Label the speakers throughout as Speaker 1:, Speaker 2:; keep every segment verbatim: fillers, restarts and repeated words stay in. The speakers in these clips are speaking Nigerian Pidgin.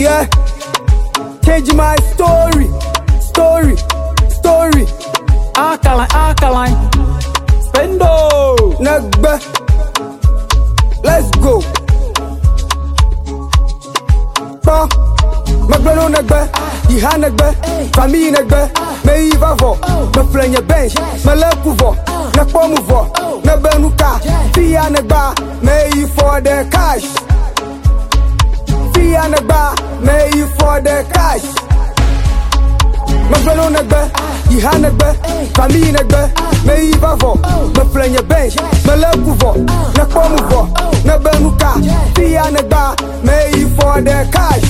Speaker 1: Yeah, change my story, story, story.
Speaker 2: Alkaline, alkaline. Spendo.
Speaker 1: Negbe, let's go. Pa, megbe no negbe, iha negbe, famille negbe, me iva vo, me planye bench, me leku vo, ne pomu vo, ne benuka, fia negba, me i for the cash. Fia negba, me i for the cash. Megbe no negbe, iha negbe, famille negbe, me iva vo, me planye bench, me leku vo, ne pomu vo, ne benuka, fia negba, me i for the cash.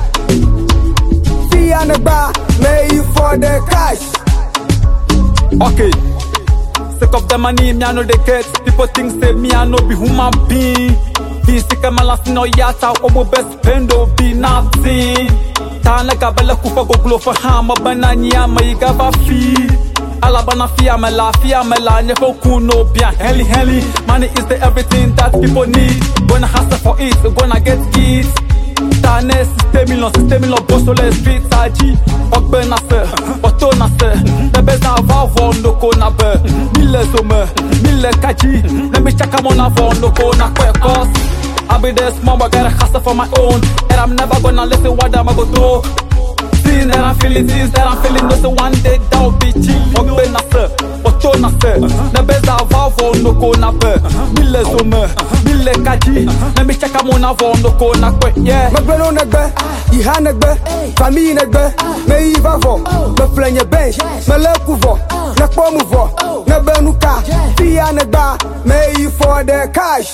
Speaker 1: Fia negba, me i for the cash.
Speaker 2: Okay. Sick of the money, me I know they get. People think say me I know be human being. Be sick of my last no yata, omo best spendo be nothing. Tana kabela kufa go glow for hama bananya ma igava fi. Alabana fia me la fia me la nyefo kuno bia heli heli. Money is the everything that people need. Gonna hustle for it, gonna get it. Tane system million, system million boss sur les streets aji. Okbe na se, oto na se. Bebe na vavo noko na be. Mille zome, mille kaji. Let me check I'm on a phone noko na kwe cause I'll be there small but gotta hustle for my own. And I'm never gonna listen what I'm gonna go through. Things that I'm feeling, things that I'm feeling. No say one day that will be cheap. Okbe na se, oto na se. Bebe na vavo noko na be. Mille zome, mille kaji. Let me check I'm on a phone noko na kwe yeah.
Speaker 1: Megbe no negbe, iha negbe, famille negbe, me iva vo, me planye bench, me leku vo, ne pomu vo, ne benuka, fia negba, me i for the cash.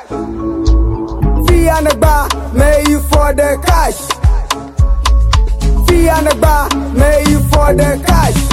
Speaker 1: Fia negba, me i for the cash. Fia negba, me i for the cash.